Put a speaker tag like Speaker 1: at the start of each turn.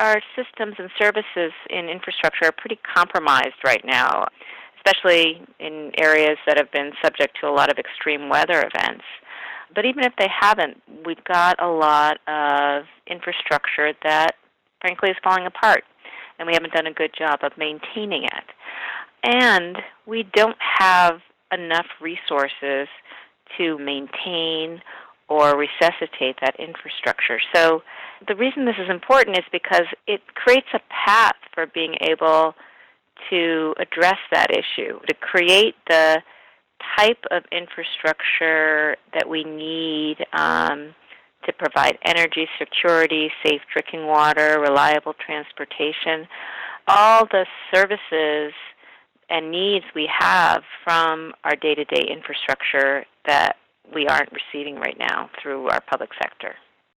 Speaker 1: our systems and services in infrastructure are pretty compromised right now, especially in areas that have been subject to a lot of extreme weather events. But even if they haven't, we've got a lot of infrastructure that, frankly, is falling apart, and we haven't done a good job of maintaining it. And we don't have enough resources to maintain or resuscitate that infrastructure. So the reason this is important is because it creates a path for being able to address that issue, to create the type of infrastructure that we need to provide energy security, safe drinking water, reliable transportation, all the services and needs we have from our day-to-day infrastructure that we aren't receiving right now through our public sector.